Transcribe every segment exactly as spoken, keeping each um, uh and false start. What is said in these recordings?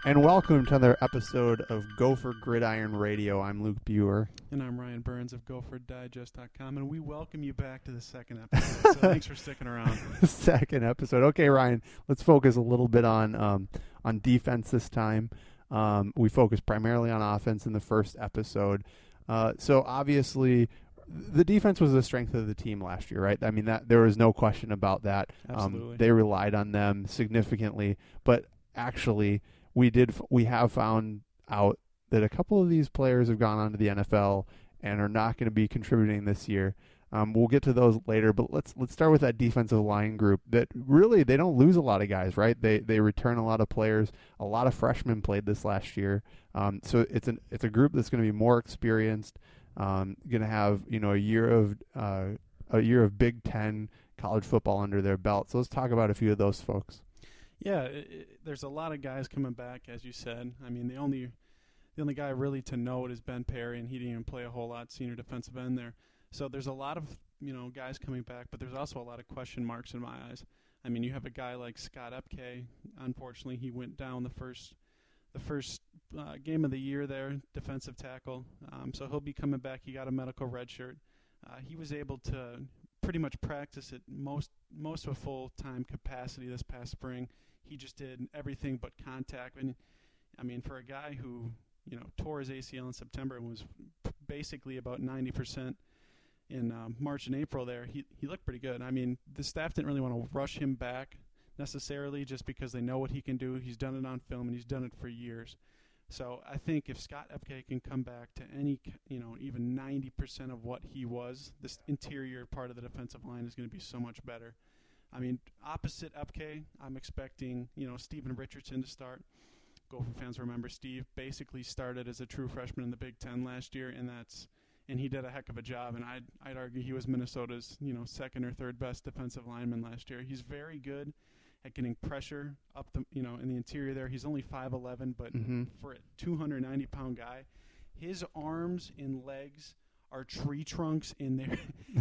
And welcome to another episode of Gopher Gridiron Radio. I'm Luke Buer. And I'm Ryan Burns of Gopher Digest dot com, and we welcome you back to the second episode. So thanks for sticking around. Second episode. Okay, Ryan, let's focus a little bit on um, on defense this time. Um, we focused primarily on offense in the first episode. Uh, so obviously, the defense was the strength of the team last year, right? I mean, that there was no question about that. Absolutely. Um, they relied on them significantly, but actually, we did we have found out that a couple of these players have gone on to the N F L and are not going to be contributing this year. Um, we'll get to those later, but let's let's start with that defensive line group. That really they don't lose a lot of guys, right? They they return a lot of players. A lot of freshmen played this last year, um, so it's an it's a group that's going to be more experienced. Um, going to have you know a year of uh, a year of Big Ten college football under their belt. So let's talk about a few of those folks. Yeah, it, it, there's a lot of guys coming back, as you said. I mean, the only the only guy really to note is Ben Perry, and he didn't even play a whole lot, senior defensive end there. So there's a lot of you know guys coming back, but there's also a lot of question marks in my eyes. I mean, you have a guy like Scott Epke. Unfortunately, he went down the first the first uh, game of the year there, defensive tackle. Um, so he'll be coming back. He got a medical red shirt. Uh, he was able to pretty much practice at most most of a full-time capacity this past spring. He just did everything but contact. And I mean, for a guy who, you know, tore his A C L in September and was basically about ninety percent in um, March and April there, he, he looked pretty good. I mean, the staff didn't really want to rush him back necessarily just because they know what he can do. He's done it on film, and he's done it for years. So I think if Scott Epke can come back to any, you know, even ninety percent of what he was, this interior part of the defensive line is going to be so much better. I mean, opposite Epke, I'm expecting, you know, Steven Richardson to start. Gopher fans remember Steve basically started as a true freshman in the Big Ten last year, and that's and he did a heck of a job. And I'd I'd argue he was Minnesota's, you know, second or third best defensive lineman last year. He's very good at getting pressure up the, you know, in the interior there. He's only five eleven, but Mm-hmm. for a two hundred ninety pound guy, his arms and legs are tree trunks in there.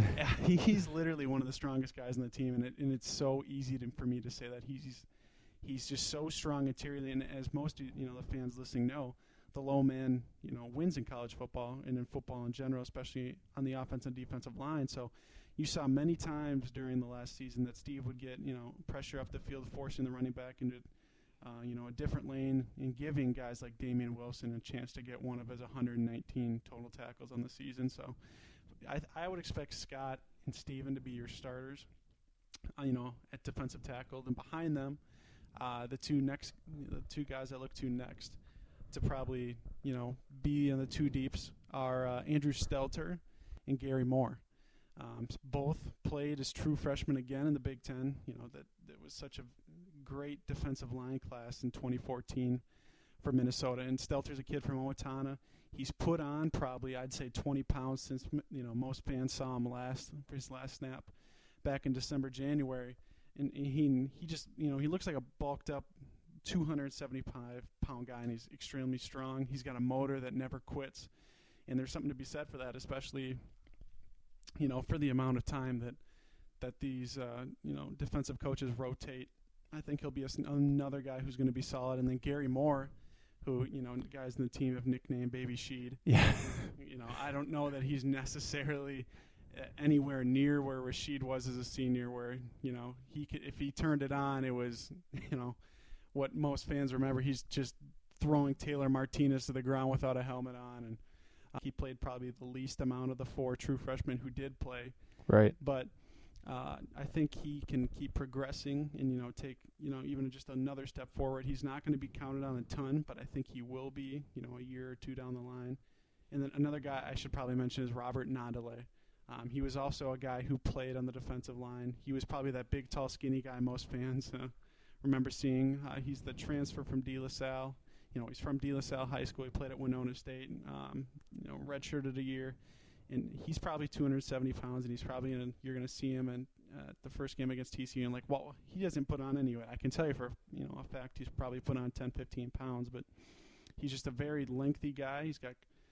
He's literally one of the strongest guys on the team, and it, and it's so easy to, for me to say that he's he's just so strong interiorly. And as most of, you know the fans listening know, the low man you know wins in college football and in football in general, especially on the offensive and defensive line. So you saw many times during the last season that Steve would get you know pressure up the field, forcing the running back into Uh, you know, a different lane, and giving guys like Damian Wilson a chance to get one of his one hundred nineteen total tackles on the season. So I, I would expect Scott and Steven to be your starters, uh, you know, at defensive tackle. And behind them, uh, the two next, the two guys I look to next to probably, you know, be in the two deeps are uh, Andrew Stelter and Gary Moore. Um, both played as true freshmen again in the Big Ten. You know, that, that was such a great defensive line class in twenty fourteen for Minnesota. And Stelter's a kid from Owatonna. He's put on probably, I'd say, twenty pounds since, you know, most fans saw him last for his last snap back in December, January. And he he just, you know, he looks like a bulked up two hundred seventy-five pound guy, and he's extremely strong. He's got a motor that never quits. And there's something to be said for that, especially, you know, for the amount of time that that these, uh, you know, defensive coaches rotate. I think he'll be a, another guy who's going to be solid. And then Gary Moore, who, you know, guys in the team have nicknamed Baby Sheed. Yeah. You know, I don't know that he's necessarily uh, anywhere near where Rashid was as a senior, where, you know, he could, if he turned it on, it was, you know, what most fans remember. He's just throwing Taylor Martinez to the ground without a helmet on. And uh, he played probably the least amount of the four true freshmen who did play. Right. But Uh, I think he can keep progressing and, you know, take, you know, even just another step forward. He's not going to be counted on a ton, but I think he will be, you know, a year or two down the line. And then another guy I should probably mention is Robert Nandale. Um, he was also a guy who played on the defensive line. He was probably that big, tall, skinny guy most fans uh, remember seeing. Uh, he's the transfer from De La Salle. You know, he's from De La Salle High School. He played at Winona State, um, you know, redshirted a year. And he's probably two hundred seventy pounds, and he's probably gonna, you're going to see him in uh, the first game against T C U. And like, well, he doesn't put on anyway. I can tell you for you know a fact he's probably put on ten, fifteen pounds, but he's just a very lengthy guy. He's got,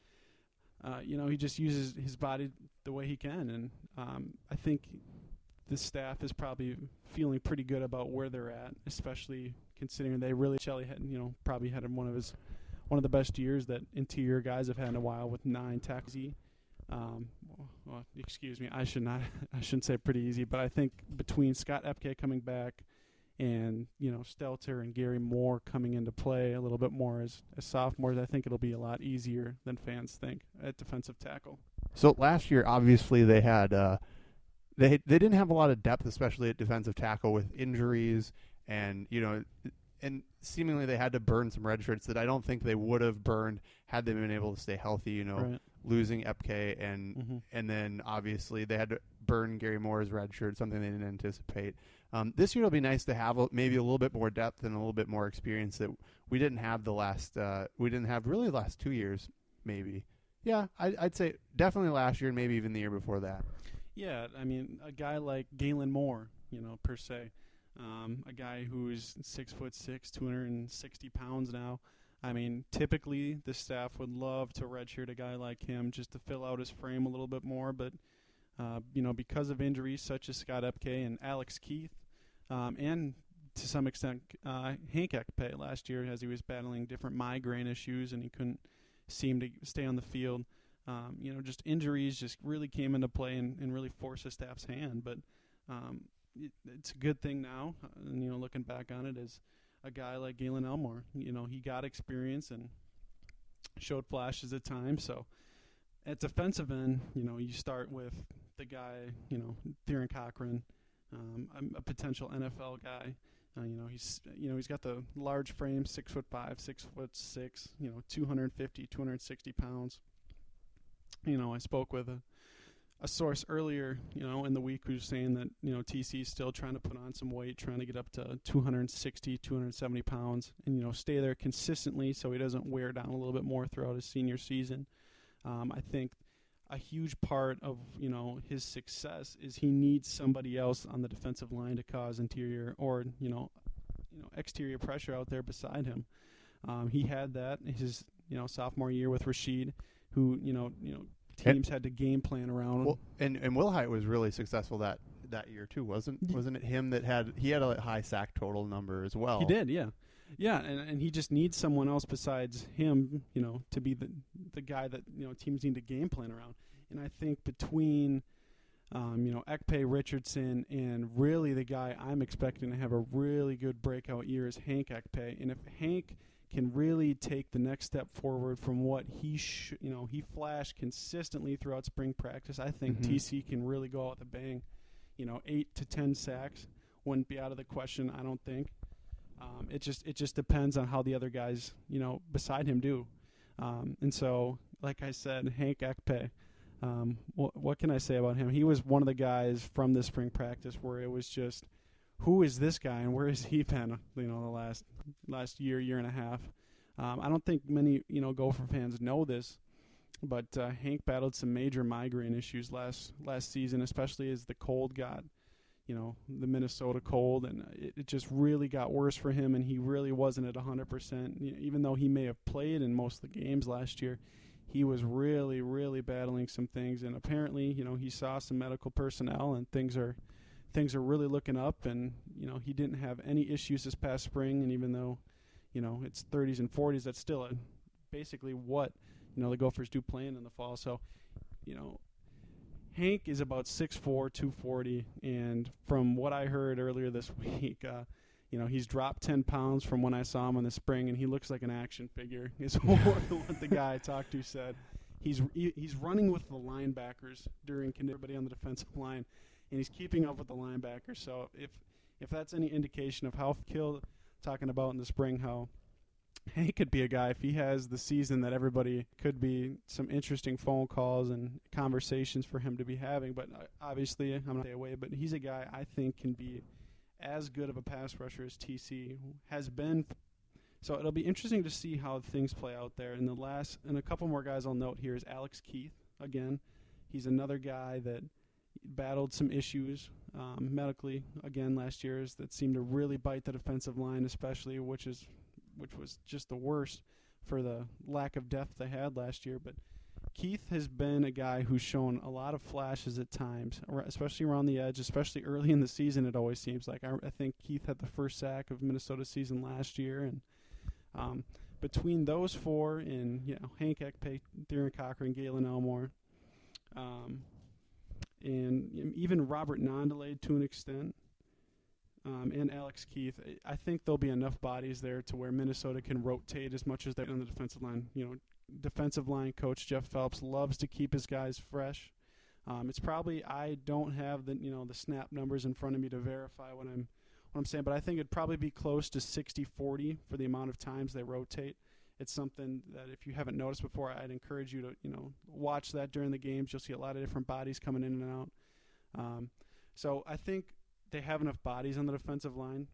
uh, you know, he just uses his body the way he can. And um, I think the staff is probably feeling pretty good about where they're at, especially considering they really Shelley had you know probably had one of his one of the best years that interior guys have had in a while with nine tackles. Um, well, excuse me, I should not I shouldn't say pretty easy, but I think between Scott Epke coming back and you know Stelter and Gary Moore coming into play a little bit more as, as sophomores, I think it'll be a lot easier than fans think at defensive tackle. So last year, obviously, they had uh, they they didn't have a lot of depth, especially at defensive tackle with injuries, and you know, and seemingly they had to burn some red shirts that I don't think they would have burned had they been able to stay healthy. You know, Right. losing Epke and Mm-hmm. and then obviously they had to burn Gary Moore's red shirt, something they didn't anticipate. Um, this year it'll be nice to have a, maybe a little bit more depth and a little bit more experience that we didn't have the last uh, we didn't have really the last two years, maybe. Yeah, I, I'd say definitely last year and maybe even the year before that. Yeah, I mean, a guy like Galen Moore, you know, per se, um, a guy who's six foot six, two hundred sixty pounds now. I mean, typically the staff would love to redshirt a guy like him just to fill out his frame a little bit more, but uh, you know, because of injuries such as Scott Epke and Alex Keith, um, and to some extent uh, Hank Epke last year, as he was battling different migraine issues and he couldn't seem to stay on the field. Um, you know, just injuries just really came into play and, and really forced the staff's hand. But um, it, it's a good thing now. Uh, and, you know, looking back on it as a guy like Galen Elmore, you know, he got experience and showed flashes at times. So at defensive end, you know, you start with the guy, you know, Theron Cochran, um, a, a potential N F L guy. Uh, you know, he's you know he's got the large frame, six foot five, six foot six. You know, two hundred fifty, two hundred sixty pounds. You know, I spoke with a, a source earlier, you know, in the week who was saying that you know T C is still trying to put on some weight, trying to get up to two hundred sixty, two hundred seventy pounds, and you know stay there consistently so he doesn't wear down a little bit more throughout his senior season. Um, I think a huge part of you know his success is he needs somebody else on the defensive line to cause interior or you know you know exterior pressure out there beside him. Um, he had that his you know sophomore year with Rashid, who you know you know teams and, had to game plan around him. Well, and and Wilhite was really successful that that year too, wasn't wasn't it him that had he had a high sack total number as well? He did, yeah. Yeah, and, and he just needs someone else besides him, you know, to be the the guy that, you know, teams need to game plan around. And I think between, um, you know, Ekpe, Richardson, and really the guy I'm expecting to have a really good breakout year is Hank Ekpe. And if Hank can really take the next step forward from what he, sh- you know, he flashed consistently throughout spring practice, I think Mm-hmm. T C can really go out with a bang. You know, eight to ten sacks wouldn't be out of the question, I don't think. Um, it just it just depends on how the other guys, you know, beside him do. Um, and so, like I said, Hank Ekpe, um, wh- what can I say about him? He was one of the guys from this spring practice where it was just, who is this guy and where has he been, you know, the last last year, year and a half. Um, I don't think many, you know, Gopher fans know this, but uh, Hank battled some major migraine issues last last season, especially as the cold got, you know, the Minnesota cold, and it, it just really got worse for him, and he really wasn't at one hundred percent. You know, even though he may have played in most of the games last year, he was really, really battling some things, and apparently, you know, he saw some medical personnel, and things are things are really looking up, and, you know, he didn't have any issues this past spring, and even though, you know, it's thirties and forties, that's still a, basically what, you know, the Gophers do playing in the fall. So, you know, Hank is about six foot four, two forty, and from what I heard earlier this week, uh, you know, he's dropped ten pounds from when I saw him in the spring, and he looks like an action figure, is what the guy I talked to said. He's he, he's running with the linebackers during everybody on the defensive line, and he's keeping up with the linebackers. So if if that's any indication of how Kill talking about in the spring, how Hank could be a guy, if he has the season that everybody could be, some interesting phone calls and conversations for him to be having. But uh, obviously, I'm not stay away, but he's a guy I think can be as good of a pass rusher as T C has been. So it'll be interesting to see how things play out there. And the last, and a couple more guys I'll note here is Alex Keith. Again, he's another guy that battled some issues um, medically again last year that seemed to really bite the defensive line, especially, which is which was just the worst for the lack of depth they had last year. But Keith has been a guy who's shown a lot of flashes at times, especially around the edge, especially early in the season. It always seems like I, I think Keith had the first sack of Minnesota's season last year, and um, between those four and you know Hank Ekpe, Darren Cochran, Galen Elmore, um, and even Robert Nondelade to an extent, um, and Alex Keith, I think there'll be enough bodies there to where Minnesota can rotate as much as they're on the defensive line. You know, defensive line coach Jeff Phelps loves to keep his guys fresh. Um, it's probably I don't have the you know the snap numbers in front of me to verify what I'm what I'm saying, but I think it'd probably be close to sixty forty for the amount of times they rotate. It's something that if you haven't noticed before, I'd encourage you to you know watch that during the games. You'll see a lot of different bodies coming in and out. Um, so I think they have enough bodies on the defensive line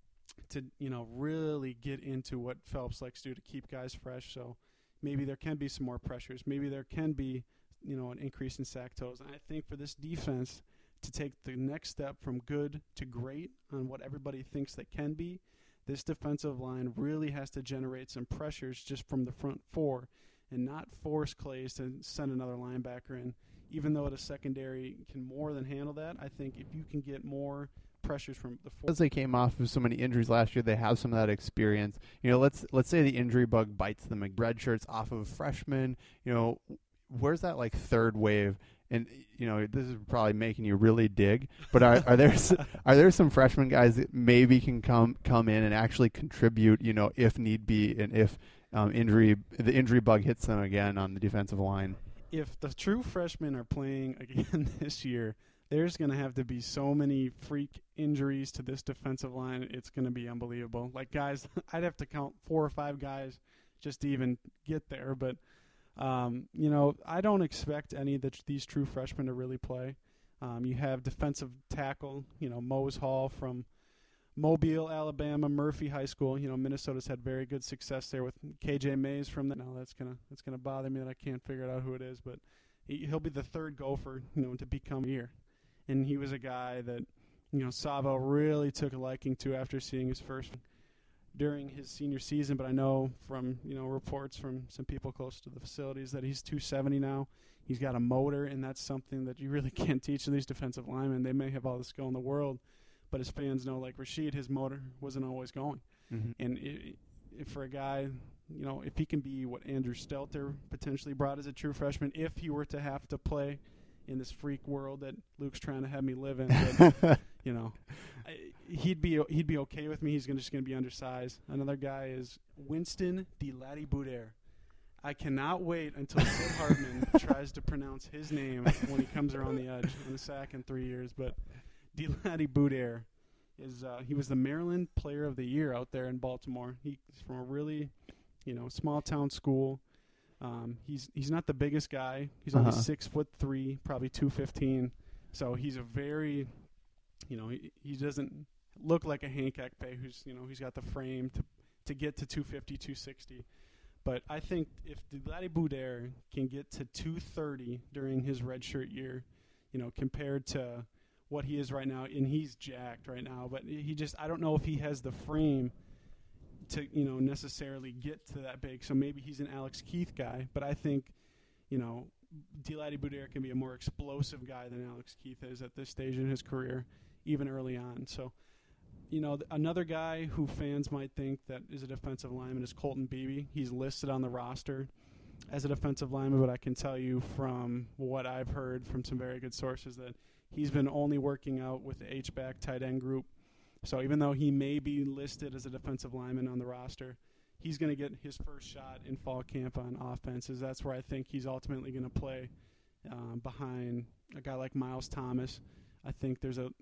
to you know really get into what Phelps likes to do to keep guys fresh. So maybe there can be some more pressures. Maybe there can be, you know, an increase in sack totals. And I think for this defense to take the next step from good to great on what everybody thinks they can be, this defensive line really has to generate some pressures just from the front four and not force Clays to send another linebacker in. Even though the secondary can more than handle that, I think if you can get more pressures from the four. As they came off of so many injuries last year, they have some of that experience. You know, let's let's say the injury bug bites them. Red shirts off of freshmen. You know, where's that like third wave? And you know, this is probably making you really dig. But are are there are there some freshman guys that maybe can come come in and actually contribute? You know, if need be, and if um, injury the injury bug hits them again on the defensive line. If the true freshmen are playing again this year, there's going to have to be so many freak injuries to this defensive line. It's going to be unbelievable. Like, guys, I'd have to count four or five guys just to even get there. But, um, you know, I don't expect any of the, these true freshmen to really play. Um, you have defensive tackle, you know, Mose Hall from Mobile, Alabama, Murphy High School. You know, Minnesota's had very good success there with K J Mays from that. Now that's gonna that's gonna bother me that I can't figure out who it is, but he, he'll be the third Gopher, you know, to become here. And he was a guy that, you know, Savo really took a liking to after seeing his first during his senior season. But I know from, you know, reports from some people close to the facilities that he's two seventy now. He's got a motor, and that's something that you really can't teach to these defensive linemen. They may have all the skill in the world, but as fans know, like Rashid, his motor wasn't always going. Mm-hmm. And it, it, for a guy, you know, if he can be what Andrew Stelter potentially brought as a true freshman, if he were to have to play in this freak world that Luke's trying to have me live in, but, you know, I, he'd be he'd be okay with me. He's gonna, just going to be undersized. Another guy is Winston DeLatte-Boudaire. I cannot wait until Sid Hartman tries to pronounce his name when he comes around the edge on the sack in three years. But DeLatte-Boudaire is uh, he was the Maryland Player of the Year out there in Baltimore. He's from a really, you know, small town school. Um, he's he's not the biggest guy. He's only uh-huh. six foot three, probably two fifteen. So he's a very, you know, he, he doesn't look like a Hank Ekpe, who's you know he's got the frame to to get to two fifty, two sixty. But I think if DeLatte-Boudaire can get to two thirty during his redshirt year, you know, compared to what he is right now, and he's jacked right now, but he just I don't know if he has the frame to, you know, necessarily get to that big. So maybe he's an Alex Keith guy, but I think, you know, DeLatte-Boudaire can be a more explosive guy than Alex Keith is at this stage in his career, even early on. So, you know, th- another guy who fans might think that is a defensive lineman is Colton Beebe. He's listed on the roster as a defensive lineman, but I can tell you from what I've heard from some very good sources that he's been only working out with the H-back tight end group. So even though he may be listed as a defensive lineman on the roster, he's going to get his first shot in fall camp on offenses. That's where I think he's ultimately going to play um, behind a guy like Miles Thomas. I think there's a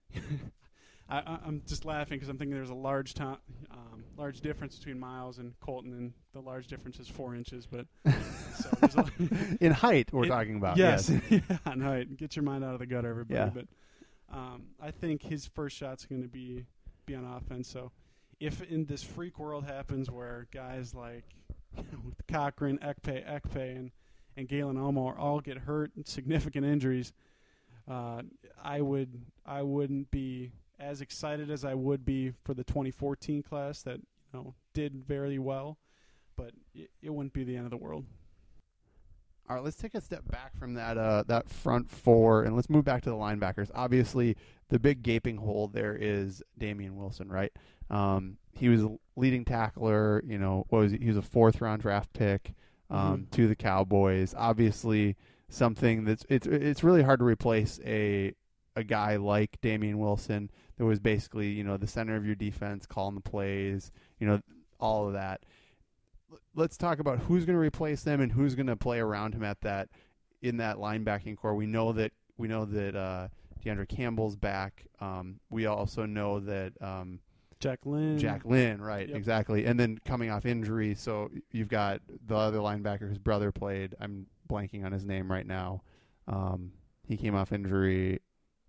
I, I'm just laughing because I'm thinking there's a large to- um, large difference between Miles and Colton, and the large difference is four inches. But so there's a in height, we're it, talking about. Yes, yes. yeah, in height. Get your mind out of the gutter, everybody. Yeah. But um, I think his first shot's going to be be on offense. So if in this freak world happens where guys like you know, Cochran, Ekpe, Ekpe, and and Galen Elmore all get hurt, significant injuries, uh, I would I wouldn't be as excited as I would be for the twenty fourteen class that you know did very well, but it, it wouldn't be the end of the world. All right, let's take a step back from that uh, that front four, and let's move back to the linebackers. Obviously, the big gaping hole there is Damian Wilson, right? Um, he was a leading tackler. You know, what was he? He was a fourth round draft pick um, Mm-hmm. to the Cowboys. Obviously, something that's it's it's really hard to replace a a guy like Damian Wilson that was basically, you know, the center of your defense, calling the plays, you know, all of that. Let's talk about who's going to replace them and who's going to play around him at that in that linebacking core. We know that we know that uh, DeAndre Campbell's back. Um, we also know that um, Jack Lynn. Jack Lynn, right? Yep. Exactly. And then coming off injury, so you've got the other linebacker whose brother played. I'm blanking on his name right now. Um, he came off injury.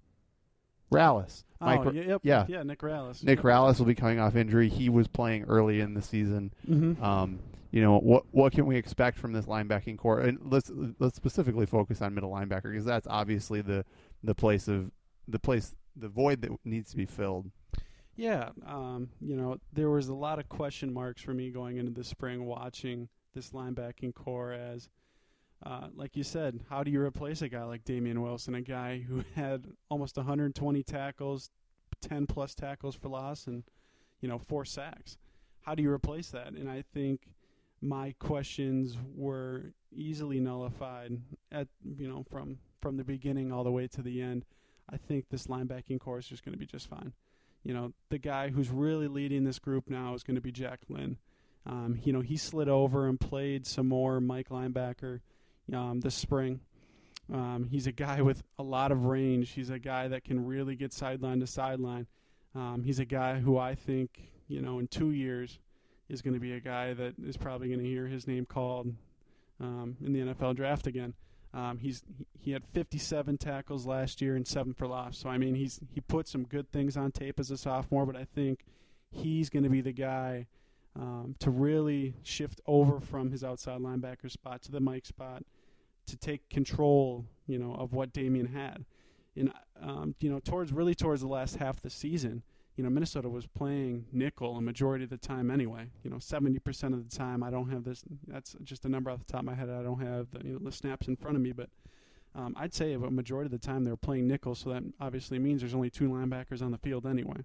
Rallis. Oh, Mike, yeah, yep. yeah. yeah, Nick Rallis. Nick yep. Rallis will be coming off injury. He was playing early in the season. Mm-hmm. Um, you know, what what can we expect from this linebacking core? And let's let's specifically focus on middle linebacker because that's obviously the the place of the place the void that needs to be filled. Yeah, um, you know, there was a lot of question marks for me going into the spring watching this linebacking core as, uh, like you said, how do you replace a guy like Damian Wilson, a guy who had almost one hundred twenty tackles, ten plus tackles for loss, and, you know, four sacks? How do you replace that? And I think my questions were easily nullified at, you know, from, from the beginning all the way to the end. I think this linebacking core is just going to be just fine. You know, the guy who's really leading this group now is going to be Jack Lynn. Um, you know, he slid over and played some more Mike linebacker um, this spring. Um, he's a guy with a lot of range. He's a guy that can really get sideline to sideline. Um, he's a guy who I think, you know, in two years is going to be a guy that is probably going to hear his name called um, in the N F L draft again. Um, he's he had fifty-seven tackles last year and seven for loss. So I mean, he's he put some good things on tape as a sophomore, but I think he's going to be the guy um, to really shift over from his outside linebacker spot to the Mike spot to take control, you know, of what Damian had. And um, you know, towards really towards the last half of the season, you know, Minnesota was playing nickel a majority of the time anyway. You know, seventy percent of the time. I don't have this. That's just a number off the top of my head. I don't have the, you know, the snaps in front of me, but um, I'd say a majority of the time they were playing nickel, so that obviously means there's only two linebackers on the field anyway.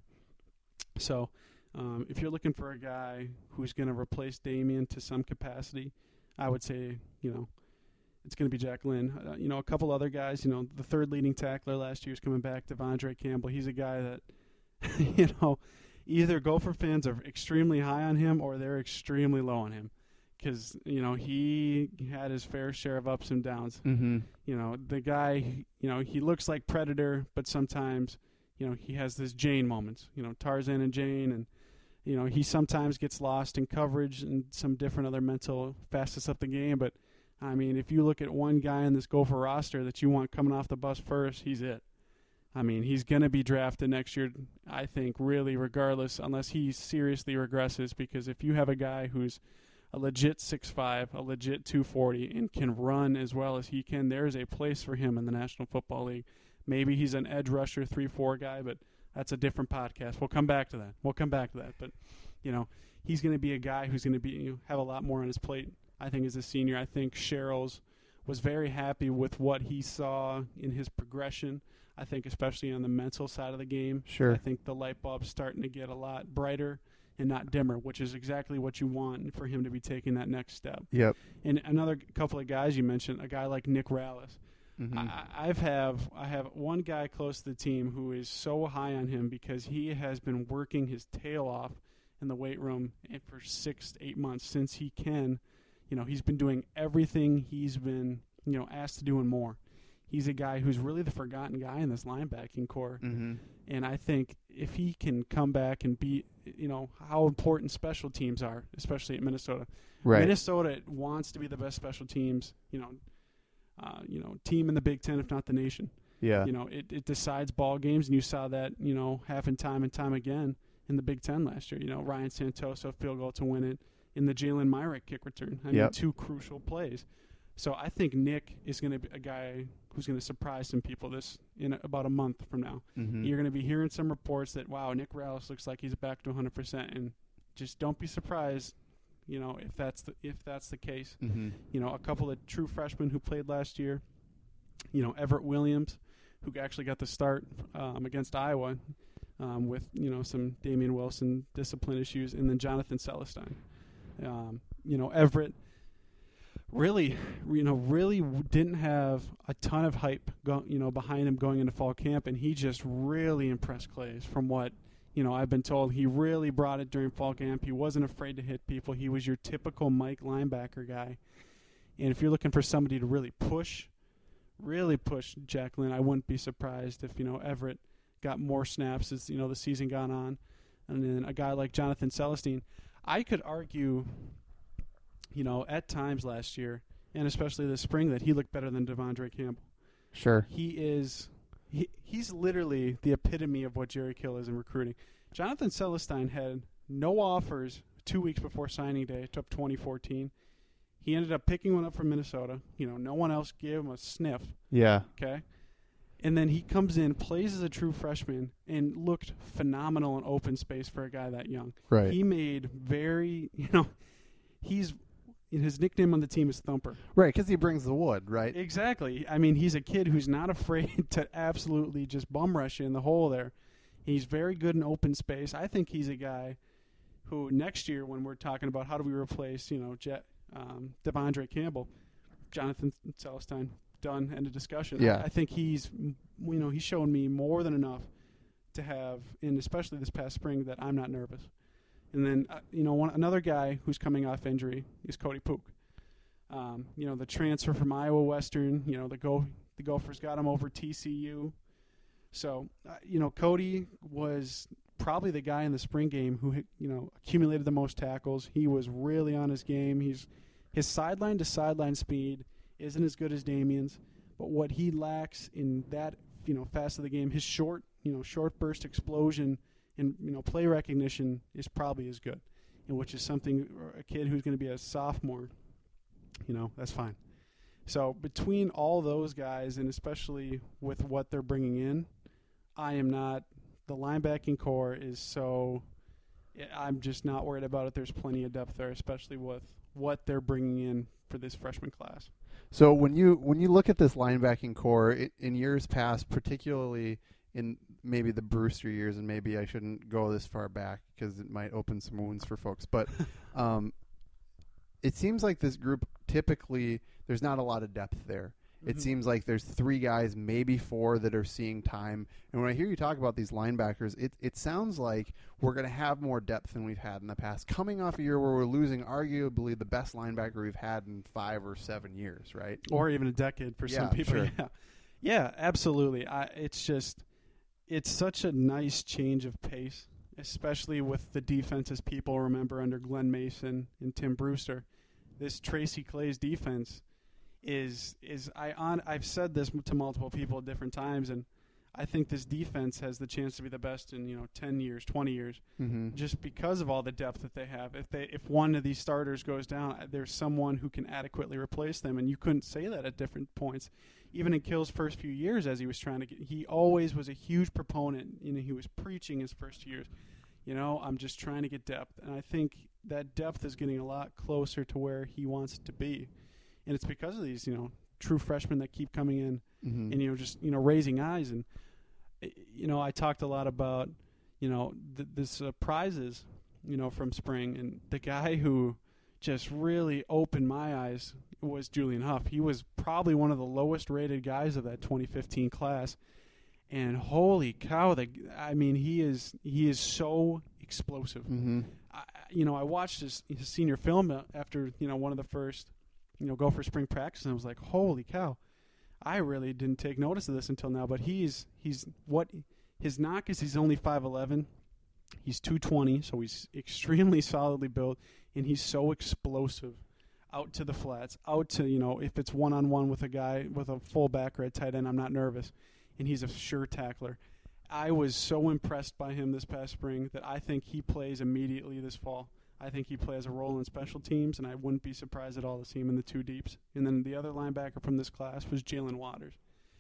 So um, if you're looking for a guy who's going to replace Damian to some capacity, I would say, you know, it's going to be Jack Lynn. Uh, you know, a couple other guys, you know, the third leading tackler last year is coming back, Devondre Campbell. He's a guy that, you know, either Gopher fans are extremely high on him or they're extremely low on him because, you know, he had his fair share of ups and downs. Mm-hmm. You know, the guy, you know, he looks like Predator, but sometimes, you know, he has this Jane moments, you know, Tarzan and Jane, and, you know, he sometimes gets lost in coverage and some different other mental facets of the game. But, I mean, if you look at one guy in this Gopher roster that you want coming off the bus first, he's it. I mean, he's going to be drafted next year, I think, really, regardless, unless he seriously regresses. Because if you have a guy who's a legit six five, a legit two forty, and can run as well as he can, there's a place for him in the National Football League. Maybe he's an edge rusher three four guy, but that's a different podcast. We'll come back to that. We'll come back to that. But, you know, he's going to be a guy who's going to be you know, have a lot more on his plate, I think, as a senior. I think Sherrills was very happy with what he saw in his progression. I think especially on the mental side of the game. Sure. I think the light bulb's starting to get a lot brighter and not dimmer, which is exactly what you want for him to be taking that next step. Yep. And another couple of guys you mentioned, a guy like Nick Rallis. Mm-hmm. I, I've have I have one guy close to the team who is so high on him because he has been working his tail off in the weight room for six to eight months since he can. You know, he's been doing everything he's been, you know, asked to do and more. He's a guy who's really the forgotten guy in this linebacking core. Mm-hmm. And I think if he can come back and be, you know, how important special teams are, especially at Minnesota. Right. Minnesota wants to be the best special teams, you know, uh, you know, team in the Big Ten, if not the nation. Yeah. You know, it, it decides ball games, and you saw that, you know, happen time and time again in the Big Ten last year. You know, Ryan Santoso field goal to win it in the Jalen Myrick kick return. I Yep. mean, two crucial plays. So I think Nick is going to be a guy who's going to surprise some people this in a, about a month from now. Mm-hmm. You're going to be hearing some reports that, wow, Nick Rallis looks like he's back to one hundred percent, and just don't be surprised, You know, if that's the if that's the case, Mm-hmm. you know, a couple of true freshmen who played last year. You know, Everett Williams, who actually got the start um, against Iowa um, with you know some Damian Wilson discipline issues, and then Jonathan Celestine. Um, you know, Everett really, you know, really w- didn't have a ton of hype, go, you know, behind him going into fall camp, and he just really impressed Clays. From what you know, I've been told, he really brought it during fall camp. He wasn't afraid to hit people. He was your typical Mike linebacker guy. And if you're looking for somebody to really push, really push Jack Lynn, I wouldn't be surprised if you know Everett got more snaps as you know the season gone on, and then a guy like Jonathan Celestine. I could argue, you know, at times last year, and especially this spring, that he looked better than Devondre Campbell. Sure. He is, he, he's literally the epitome of what Jerry Kill is in recruiting. Jonathan Celestine had no offers two weeks before signing day to twenty fourteen. He ended up picking one up from Minnesota. You know, no one else gave him a sniff. Yeah. Okay. And then he comes in, plays as a true freshman, and looked phenomenal in open space for a guy that young. Right. He made very, you know, he's his nickname on the team is Thumper. Right, because he brings the wood, right? Exactly. I mean, he's a kid who's not afraid to absolutely just bum rush you in the hole there. He's very good in open space. I think he's a guy who next year, when we're talking about how do we replace, you know, Jet, um, Devondre Campbell, Jonathan Celestine, done, end of discussion. Yeah. I, I think he's, you know, he's shown me more than enough to have, and especially this past spring, that I'm not nervous. And then, uh, you know, one, another guy who's coming off injury is Cody Pook. Um, you know, the transfer from Iowa Western, you know, the go the Gophers got him over T C U. So, uh, you know, Cody was probably the guy in the spring game who, you know, accumulated the most tackles. He was really on his game. He's his sideline to sideline speed isn't as good as Damian's, but what he lacks in that, you know, fast of the game, his short, you know, short burst explosion and, you know, play recognition is probably as good, and which is something a kid who's going to be a sophomore, you know, that's fine. So between all those guys, and especially with what they're bringing in, I am not – the linebacking core is so – I'm just not worried about it. There's plenty of depth there, especially with what they're bringing in for this freshman class. So when you when you look at this linebacking core, it, in years past, particularly in maybe the Brewster years, and maybe I shouldn't go this far back because it might open some wounds for folks, but um, it seems like this group typically there's not a lot of depth there. It Mhm. seems like there's three guys, maybe four, that are seeing time. And when I hear you talk about these linebackers, it, it sounds like we're going to have more depth than we've had in the past, coming off a year where we're losing arguably the best linebacker we've had in five or seven years, right? Or even a decade for some Yeah, people. sure. Yeah, yeah, absolutely. I, it's just it's such a nice change of pace, especially with the defenses people remember under Glenn Mason and Tim Brewster. This Tracy Claeys defense is is I on I've said this to multiple people at different times, and I think this defense has the chance to be the best in, you know, ten years, twenty years, Mm-hmm. just because of all the depth that they have. If they if one of these starters goes down, there's someone who can adequately replace them, and you couldn't say that at different points. Even in Kill's first few years, as he was trying to get, he always was a huge proponent. You know, he was preaching his first years. You know, I'm just trying to get depth, and I think that depth is getting a lot closer to where he wants it to be, and it's because of these, you know, true freshmen that keep coming in. Mm-hmm. And, you know, just, you know, raising eyes. And, you know, I talked a lot about, you know, th- this uh, prizes, you know, from spring. And the guy who just really opened my eyes was Julian Huff. He was probably one of the lowest rated guys of that twenty fifteen class. And holy cow, the, I mean, he is he is so explosive. Mm-hmm. I, you know, I watched his, his senior film after, you know, one of the first, you know, go for spring practice, and I was like, holy cow. I really didn't take notice of this until now, but he's he's what his knock is. He's only five eleven. He's two twenty, so he's extremely solidly built, and he's so explosive out to the flats, out to, you know, if it's one-on-one with a guy with a fullback or a tight end, I'm not nervous, and he's a sure tackler. I was so impressed by him this past spring that I think he plays immediately this fall. I think he plays a role in special teams, and I wouldn't be surprised at all to see him in the two deeps. And then the other linebacker from this class was Jalen Waters.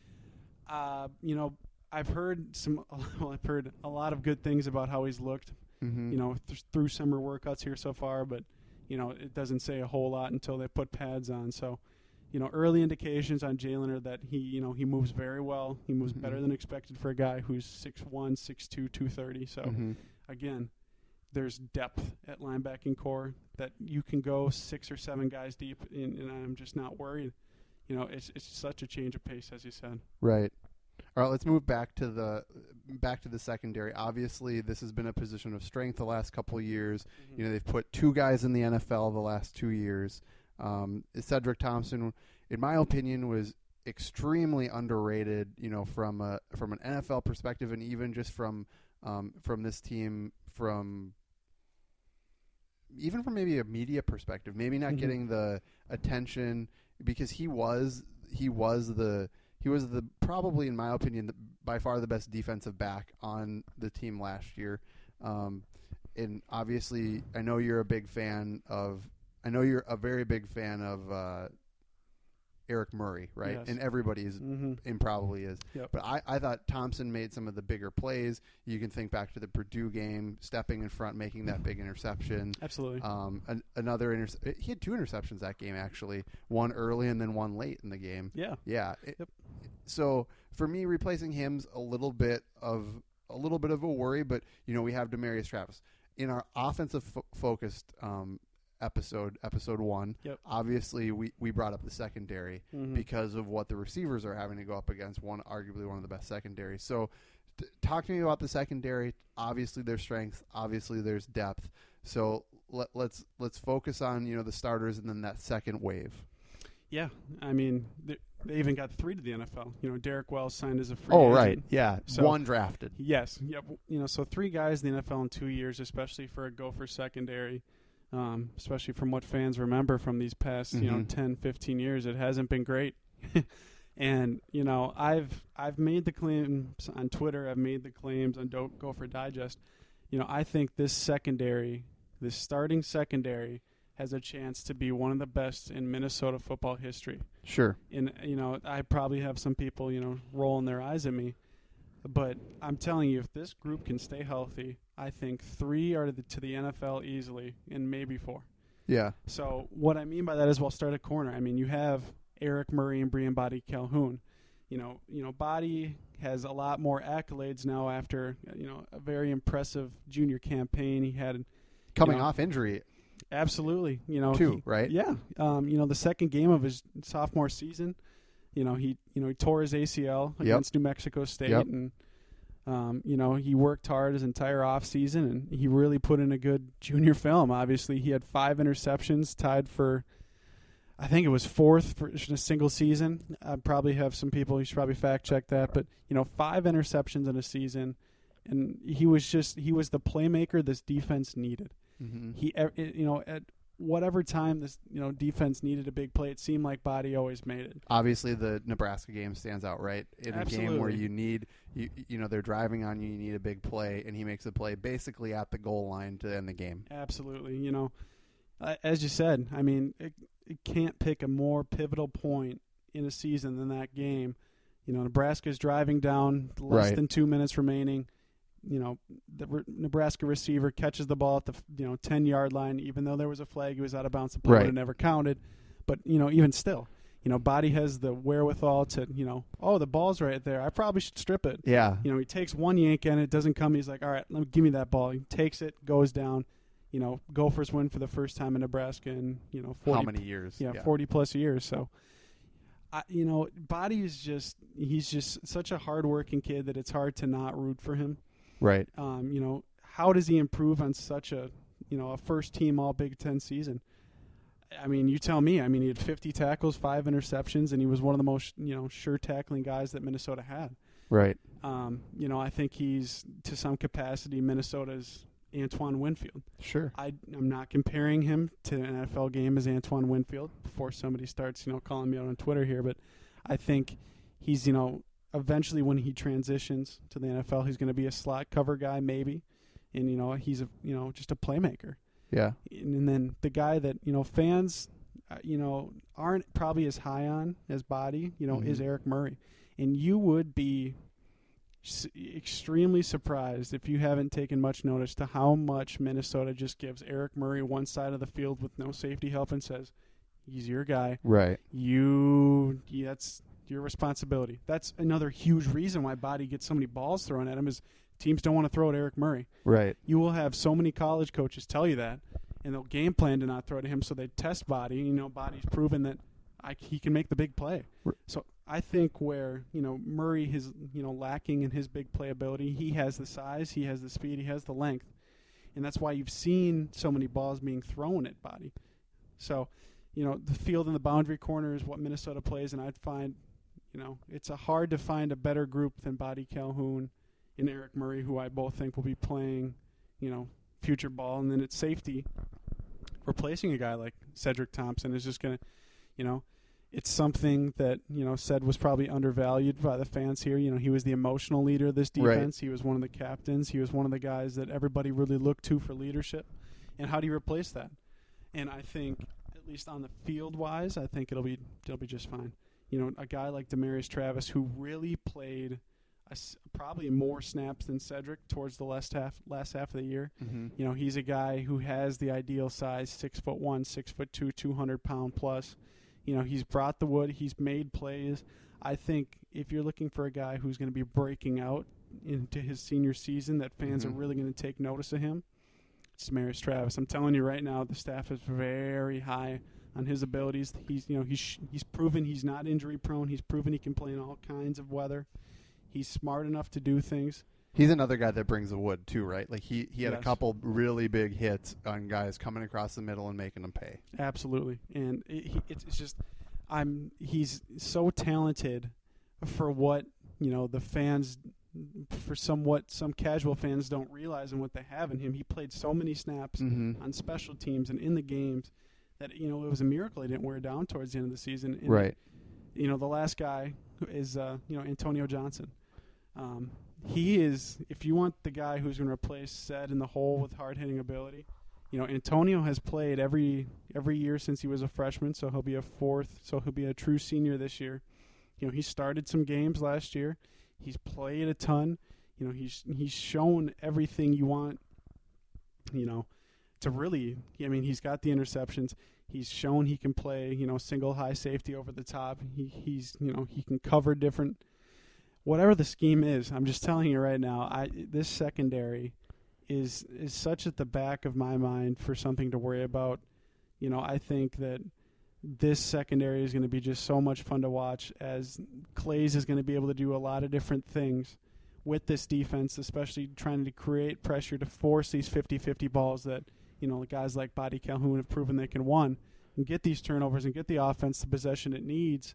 Uh, you know, I've heard some. Well, I've heard a lot of good things about how he's looked. Mm-hmm. You know, th- through summer workouts here so far. But you know, it doesn't say a whole lot until they put pads on. So, you know, early indications on Jalen are that he, you know, he moves very well. He moves Mm-hmm. better than expected for a guy who's six one, six two, two thirty. So, Mm-hmm. again, there's depth at linebacking core that you can go six or seven guys deep, and, and I'm just not worried. You know, it's it's such a change of pace, as you said. Right. All right, let's move back to the back to the secondary. Obviously, this has been a position of strength the last couple of years. Mm-hmm. You know, they've put two guys in the N F L the last two years. Um, Cedric Thompson, in my opinion, was extremely underrated. You know, from a from an N F L perspective, and even just from um, from this team, from even from maybe a media perspective, maybe not Mm-hmm. getting the attention because he was he was the he was the probably, in my opinion, the, by far the best defensive back on the team last year. Um, and obviously, I know you're a big fan of. I know you're a very big fan of uh, Eric Murray, right? Yes. And everybody is Mm-hmm. and probably is. Yep. But I, I thought Thompson made some of the bigger plays. You can think back to the Purdue game, stepping in front, making that big interception. Absolutely. Um, an, another inter- he had two interceptions that game actually, one early and then one late in the game. Yeah. Yeah. It, Yep. So for me, replacing him's a little bit of a little bit of a worry, but you know we have Demarius Travis in our offensive fo- focused um, episode, episode one. Yep. Obviously, we, we brought up the secondary Mm-hmm. because of what the receivers are having to go up against. One, arguably one of the best secondaries. So, t- talk to me about the secondary. Obviously, there's strength. Obviously, there's depth. So let, let's let's focus on you know the starters and then that second wave. Yeah, I mean, they, they even got three to the N F L. You know, Derek Wells signed as a free Oh agent. right, yeah, So- one drafted. Yes. Yep. You know, so three guys in the N F L in two years, especially for a Gopher secondary, um, especially from what fans remember from these past, you know, Mhm. ten, fifteen years, it hasn't been great. And, you know, I've I've made the claims on Twitter, I've made the claims on Do- Gopher Digest. You know, I think this secondary, this starting secondary, has a chance to be one of the best in Minnesota football history. Sure. And, you know, I probably have some people, you know, rolling their eyes at me. But I'm telling you, if this group can stay healthy, I think three are to the, to the N F L easily, and maybe four. Yeah. So what I mean by that is, we'll start at corner. I mean, you have Eric Murray and Brian Body Calhoun. You know, you know, Body has a lot more accolades now after, you know, a very impressive junior campaign he had. Coming you know, off injury, absolutely. You know, too, he- right? Yeah. Um, you know, the second game of his sophomore season, you know, he you know he tore his A C L Yep. against New Mexico State, Yep. and um, you know, he worked hard his entire off season, and he really put in a good junior film. Obviously, he had five interceptions, tied for, I think it was fourth for in a single season. I probably have some people, you should probably fact check that, but you know, five interceptions in a season, and he was just he was the playmaker this defense needed. Mm-hmm. He, e- you know, at whatever time this, you know, defense needed a big play, it seemed like Body always made it. Obviously, the Nebraska game stands out, right? In a game where Absolutely. you need, you you know, they're driving on you, you need a big play, and he makes a play basically at the goal line to end the game. Absolutely. You know, uh, as you said, I mean, it, it can't pick a more pivotal point in a season than that game. You know, Nebraska's driving down, less Right. than two minutes remaining. You know, the re- Nebraska receiver catches the ball at the you know ten yard line. Even though there was a flag, he was out of bounds. The play Right. would have never counted. But you know, even still, you know, Body has the wherewithal to you know, oh, the ball's right there. I probably should strip it. Yeah. You know, he takes one yank and it doesn't come. He's like, all right, let me, give me that ball. He takes it, goes down. You know, Gophers win for the first time in Nebraska in you know forty How many years? yeah, forty plus years. So, I, you know, Body is just he's just such a hardworking kid that it's hard to not root for him. Right. Um, you know, how does he improve on such a you know a first team All Big Ten season? I mean, you tell me. I mean, he had fifty tackles, five interceptions, and he was one of the most you know sure tackling guys that Minnesota had. Right. Um, you know, I think he's to some capacity Minnesota's Antoine Winfield. Sure. I, I'm not comparing him to an N F L game as Antoine Winfield before somebody starts, you know, calling me out on Twitter here, but I think he's, you know, eventually when he transitions to the N F L, he's going to be a slot cover guy maybe, and, you know, he's, a you know, just a playmaker. Yeah. And, and then the guy that, you know, fans, uh, you know, aren't probably as high on as Body, you know, Mhm. is Eric Murray. And you would be s- extremely surprised, if you haven't taken much notice, to how much Minnesota just gives Eric Murray one side of the field with no safety help and says, he's your guy. Right. You, yeah, that's your responsibility. That's another huge reason why Body gets so many balls thrown at him is teams don't want to throw at Eric Murray. Right. You will have so many college coaches tell you that, and they'll game plan to not throw to him, so they test Body. You know, Body's proven that I, he can make the big play. So I think where, you know, Murray is, you know, lacking in his big play ability, he has the size, he has the speed, he has the length. And that's why you've seen so many balls being thrown at Body. So, you know, the field in the boundary corner is what Minnesota plays, and I'd find, you know, it's a hard to find a better group than Body Calhoun and Eric Murray, who I both think will be playing, you know, future ball. And then at safety, replacing a guy like Cedric Thompson is just going to, you know, it's something that, you know, said was probably undervalued by the fans here. You know, he was the emotional leader of this defense. Right. He was one of the captains. He was one of the guys that everybody really looked to for leadership. And how do you replace that? And I think, at least on the field-wise, I think it'll be it'll be just fine. You know, a guy like Demarius Travis, who really played a, probably more snaps than Cedric towards the last half last half of the year. Mm-hmm. You know, he's a guy who has the ideal size, six foot one, six foot two, two hundred pound plus. You know, he's brought the wood. He's made plays. I think if you're looking for a guy who's going to be breaking out into his senior season, that fans mm-hmm. are really going to take notice of him, it's Demarius Travis. I'm telling you right now, the staff is very high on his abilities. He's, you know, he's he's proven he's not injury prone. He's proven he can play in all kinds of weather. He's smart enough to do things. He's another guy that brings the wood too, right? Like he, he had yes. a couple really big hits on guys coming across the middle and making them pay. Absolutely, and it, he, it's, it's just, I'm he's so talented for what, you know, the fans, for somewhat some casual fans don't realize and what they have in him. He played so many snaps mm-hmm. on special teams and in the games that, you know, it was a miracle he didn't wear down towards the end of the season. And, right. You know, the last guy is uh, you know, Antonio Johnson. Um, He is, if you want the guy who's going to replace Ced in the hole with hard-hitting ability, you know, Antonio has played every every year since he was a freshman, so he'll be a fourth, so he'll be a true senior this year. You know, he started some games last year. He's played a ton. You know, he's he's shown everything you want, you know, to really, I mean, he's got the interceptions. He's shown he can play, you know, single high safety over the top. He he's, you know, he can cover different. Whatever the scheme is, I'm just telling you right now, I this secondary is is such at the back of my mind for something to worry about. You know, I think that this secondary is going to be just so much fun to watch, as Clays is going to be able to do a lot of different things with this defense, especially trying to create pressure to force these fifty-fifty balls that, you know, guys like Body Calhoun have proven they can win and get these turnovers and get the offense the possession it needs.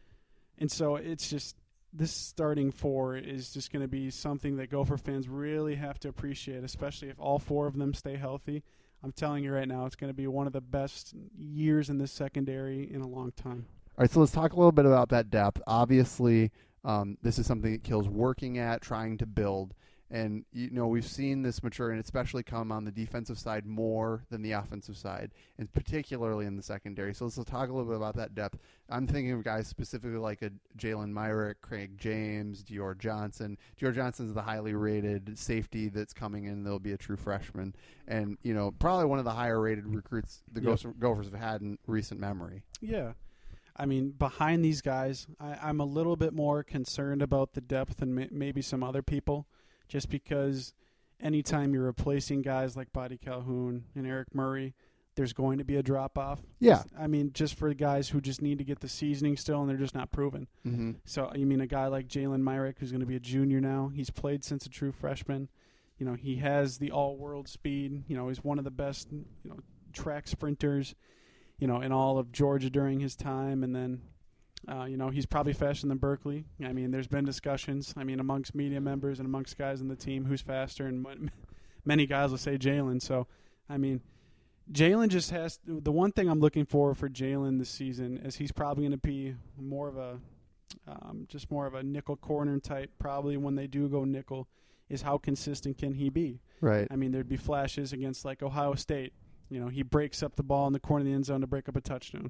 And so it's just, this starting four is just going to be something that Gopher fans really have to appreciate, especially if all four of them stay healthy. I'm telling you right now, it's going to be one of the best years in this secondary in a long time. All right, so let's talk a little bit about that depth. Obviously, um, this is something that Kill's working at, trying to build. And, you know, we've seen this mature, and especially come on the defensive side more than the offensive side, and particularly in the secondary. So let's talk a little bit about that depth. I'm thinking of guys specifically like a Jalen Myrick, Craig James, Dior Johnson. Dior Johnson's the highly rated safety that's coming in. They'll be a true freshman. And, you know, probably one of the higher rated recruits the yep. Gophers have had in recent memory. Yeah. I mean, behind these guys, I, I'm a little bit more concerned about the depth than may, maybe some other people. Just because anytime you're replacing guys like Body Calhoun and Eric Murray, there's going to be a drop-off. Yeah. I mean, just for guys who just need to get the seasoning still and they're just not proven. Mm-hmm. So, you mean a guy like Jalen Myrick, who's going to be a junior now. He's played since a true freshman. You know, he has the all-world speed. You know, he's one of the best, you know, track sprinters, you know, in all of Georgia during his time. And then, Uh, you know, he's probably faster than Berkeley. I mean, there's been discussions, I mean, amongst media members and amongst guys on the team who's faster, and many guys will say Jalen. So, I mean, Jalen just has – the one thing I'm looking for for Jalen this season is he's probably going to be more of a um, – just more of a nickel corner type probably when they do go nickel, is how consistent can he be. Right. I mean, there'd be flashes against, like, Ohio State. You know, he breaks up the ball in the corner of the end zone to break up a touchdown.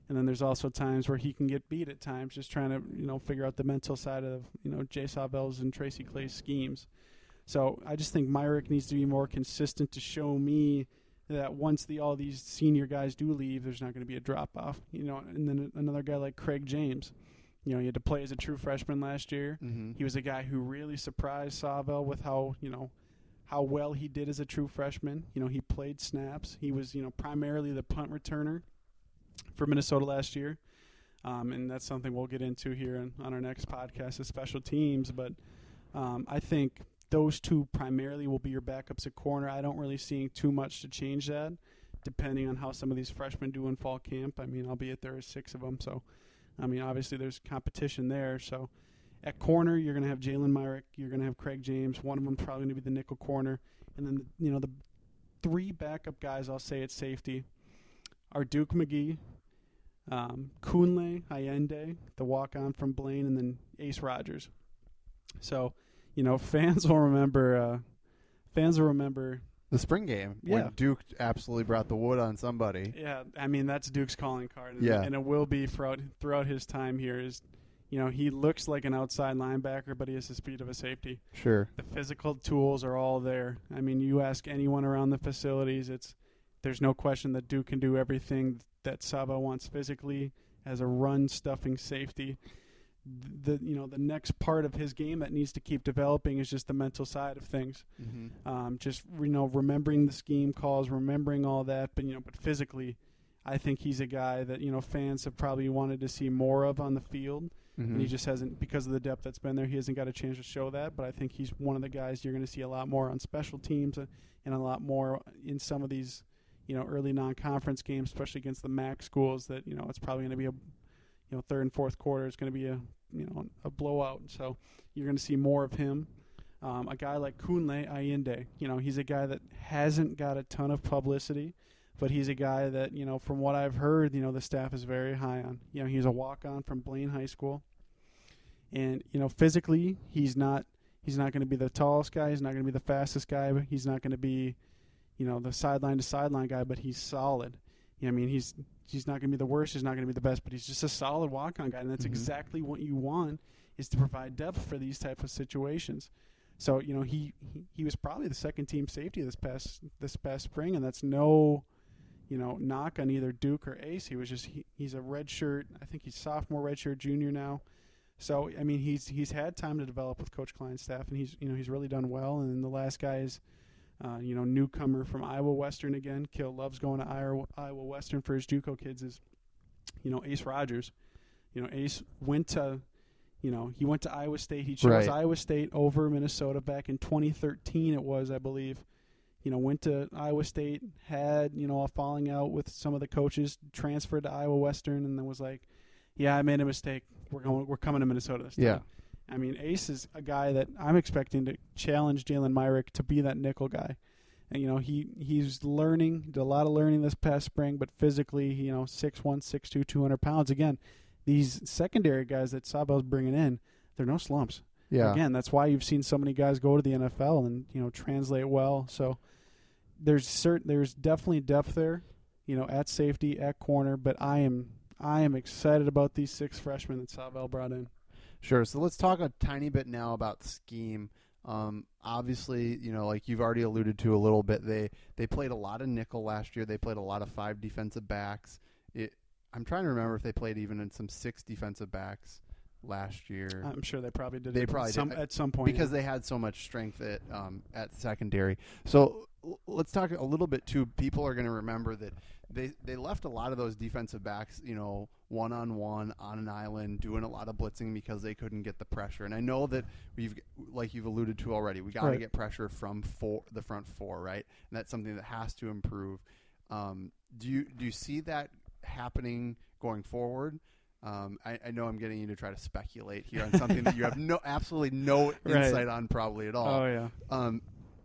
And then there's also times where he can get beat at times, just trying to, you know, figure out the mental side of, you know, Jay Sawvel's and Tracy Clay's schemes. So I just think Myrick needs to be more consistent to show me that once the all these senior guys do leave, there's not going to be a drop-off. You know, and then another guy like Craig James. You know, he had to play as a true freshman last year. Mm-hmm. He was a guy who really surprised Sawvel with how, you know, how well he did as a true freshman. You know, he played snaps. He was, you know, primarily the punt returner for Minnesota last year. Um, and that's something we'll get into here on, on our next podcast is special teams. But um, I think those two primarily will be your backups at corner. I don't really see too much to change that, depending on how some of these freshmen do in fall camp. I mean, albeit there are six of them. So, I mean, obviously there's competition there. So at corner, you're going to have Jalen Myrick. You're going to have Craig James. One of them probably going to be the nickel corner. And then, you know, the three backup guys I'll say at safety are Duke McGee, um, Kunle Allende, the walk-on from Blaine, and then Ace Rogers. So, you know, fans will remember. Uh, fans will remember the spring game yeah. when Duke absolutely brought the wood on somebody. Yeah, I mean that's Duke's calling card, and, yeah. and it will be throughout throughout his time here. Is you know he looks like an outside linebacker, but he has the speed of a safety. Sure. The physical tools are all there. I mean, you ask anyone around the facilities, it's there's no question that Duke can do everything that Sawvel wants physically as a run stuffing safety. The you know the next part of his game that needs to keep developing is just the mental side of things. Mm-hmm. Um, just you know remembering the scheme calls, remembering all that. But you know, but physically, I think he's a guy that you know fans have probably wanted to see more of on the field, mm-hmm. and he just hasn't because of the depth that's been there. He hasn't got a chance to show that. But I think he's one of the guys you're going to see a lot more on special teams and a lot more in some of these you know early non-conference games, especially against the M A C schools. That you know it's probably going to be a you know third and fourth quarter. It's going to be a you know, a blowout. So you're going to see more of him. Um, a guy like Kunle Allende, you know, he's a guy that hasn't got a ton of publicity, but he's a guy that, you know, from what I've heard, you know, the staff is very high on. You know, he's a walk-on from Blaine High School. And, you know, physically, he's not he's not going to be the tallest guy. He's not going to be the fastest guy. But he's not going to be, you know, the sideline-to-sideline guy, but he's solid. You know, I mean, he's he's not going to be the worst. He's not going to be the best, but he's just a solid walk-on guy, and that's mm-hmm. exactly what you want is to provide depth for these type of situations. So, you know, he, he, he was probably the second-team safety this past this past spring, and that's no, you know, knock on either Duke or Ace. He was just he, he's a redshirt. I think he's sophomore, redshirt junior now. So, I mean, he's he's had time to develop with Coach Klein's staff, and he's you know he's really done well. And then the last guy is. Uh, you know, newcomer from Iowa Western again. Kill loves going to Iowa, Iowa Western for his JUCO kids is, you know, Ace Rogers. You know, Ace went to, you know, he went to Iowa State. He chose right. Iowa State over Minnesota back in twenty thirteen it was, I believe. You know, went to Iowa State, had, you know, a falling out with some of the coaches, transferred to Iowa Western, and then was like, yeah, I made a mistake. We're going. We're coming to Minnesota this time. Yeah. I mean, Ace is a guy that I'm expecting to challenge Jalen Myrick to be that nickel guy. And, you know, he, he's learning, did a lot of learning this past spring, but physically, you know, six one, six two, two hundred pounds. Again, these secondary guys that Sawvel's bringing in, they're no slumps. Yeah. Again, that's why you've seen so many guys go to the N F L and, you know, translate well. So there's certain, there's definitely depth there, you know, at safety, at corner, but I am I am excited about these six freshmen that Sawvel brought in. Sure. So let's talk a tiny bit now about scheme. Um, obviously, you know, like you've already alluded to a little bit, they they played a lot of nickel last year. They played a lot of five defensive backs. It, I'm trying to remember if they played even in some six defensive backs last year. I'm sure they probably did. They it probably some, did at some point because yeah. they had so much strength at um, at secondary. So l- let's talk a little bit too. People are going to remember that they they left a lot of those defensive backs, you know, one on one on an island, doing a lot of blitzing because they couldn't get the pressure. And I know that we've, like you've alluded to already, we got to right. get pressure from four, the front four, right? And that's something that has to improve. Um, do you do you see that happening going forward? Um, I, I know I'm getting you to try to speculate here on something that you have no absolutely no right. insight on probably at all. Oh yeah. Um,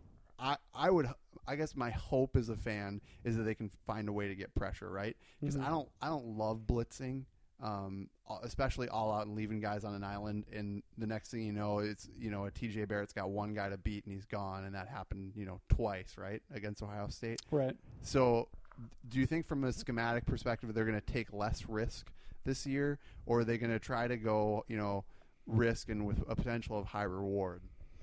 I I would I guess my hope as a fan is that they can find a way to get pressure, right? Because mm-hmm. I don't I don't love blitzing, um, especially all out and leaving guys on an island. And the next thing you know, it's you know a T J Barrett's got one guy to beat and he's gone, and that happened you know twice, right, against Ohio State. Right. So do you think from a schematic perspective they're going to take less risk this year, or are they going to try to go, you know, risk and with a potential of high reward?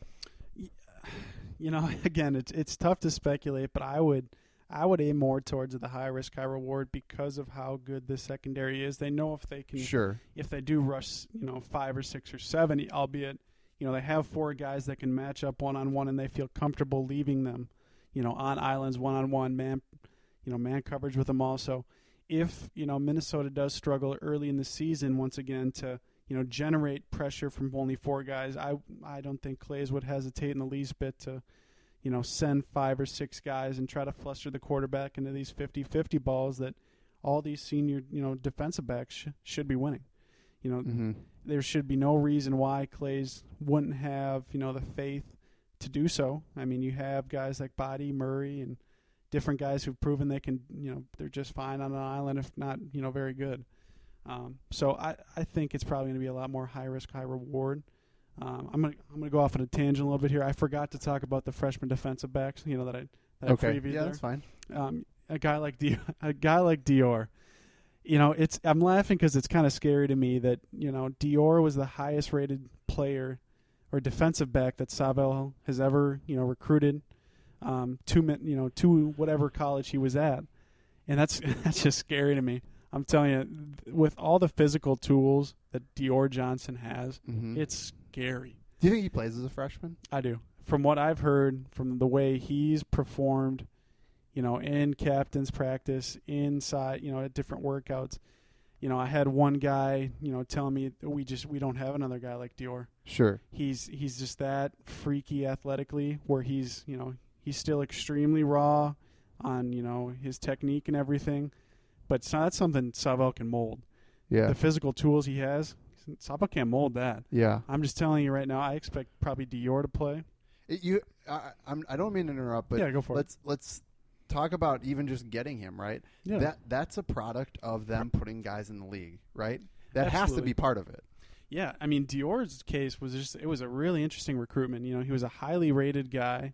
You know, again, it's it's tough to speculate, but I would I would aim more towards the high risk, high reward because of how good this secondary is. They know if they can, sure, if they do rush, you know, five or six or seven, albeit, you know, they have four guys that can match up one on one, and they feel comfortable leaving them, you know, on islands one on one, man, you know, man coverage with them also. If, you know, Minnesota does struggle early in the season once again to, you know, generate pressure from only four guys, I I don't think Clays would hesitate in the least bit to, you know, send five or six guys and try to fluster the quarterback into these fifty-fifty balls that all these senior, you know, defensive backs sh- should be winning. You know, mm-hmm. there should be no reason why Clays wouldn't have, you know, the faith to do so. I mean, you have guys like Body, Murray, and different guys who've proven they can, you know, they're just fine on an island, if not, you know, very good. Um, so I, I think it's probably going to be a lot more high risk, high reward. Um, I'm gonna I'm gonna go off on a tangent a little bit here. I forgot to talk about the freshman defensive backs. You know that I that okay. I previewed yeah, there. that's fine. Um, a guy like Di- a guy like Dior. You know, it's I'm laughing because it's kind of scary to me that, you know, Dior was the highest rated player or defensive back that Savell has ever, you know, recruited um, to you know to whatever college he was at, and that's that's just scary to me. I'm telling you, with all the physical tools that Dior Johnson has, mm-hmm. it's scary. Do you think he plays as a freshman? I do. From what I've heard, from the way he's performed, you know, in captain's practice, inside, you know, at different workouts. You know, I had one guy, you know, telling me we just we don't have another guy like Dior. Sure. He's he's just that freaky athletically, where he's, you know, he's still extremely raw on, you know, his technique and everything, but it's not something Savell can mold. Yeah. The physical tools he has, Savell can't mold that. Yeah. I'm just telling you right now, I expect probably Dior to play. It, you, I, I'm. I don't mean to interrupt, but yeah, go for let's it. let's talk about even just getting him right. Yeah. That that's a product of them putting guys in the league, right? That Absolutely. has to be part of it. Yeah, I mean, Dior's case was just, it was a really interesting recruitment. You know, he was a highly rated guy.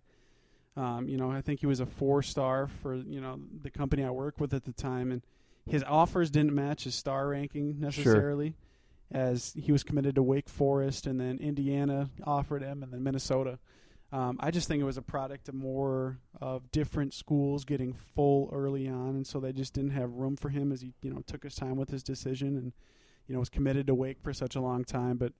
Um, you know, I think he was a four-star for, you know, the company I worked with at the time. And his offers didn't match his star ranking necessarily, sure. as he was committed to Wake Forest, and then Indiana offered him, and then Minnesota. Um, I just think it was a product of more of different schools getting full early on, and so they just didn't have room for him as he, you know, took his time with his decision and, you know, was committed to Wake for such a long time. But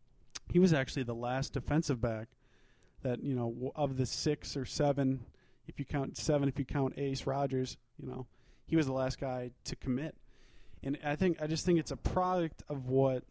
he was actually the last defensive back that, you know, of the six or seven, if you count seven, if you count Ace Rogers, you know, he was the last guy to commit. And I think I just think it's a product of what,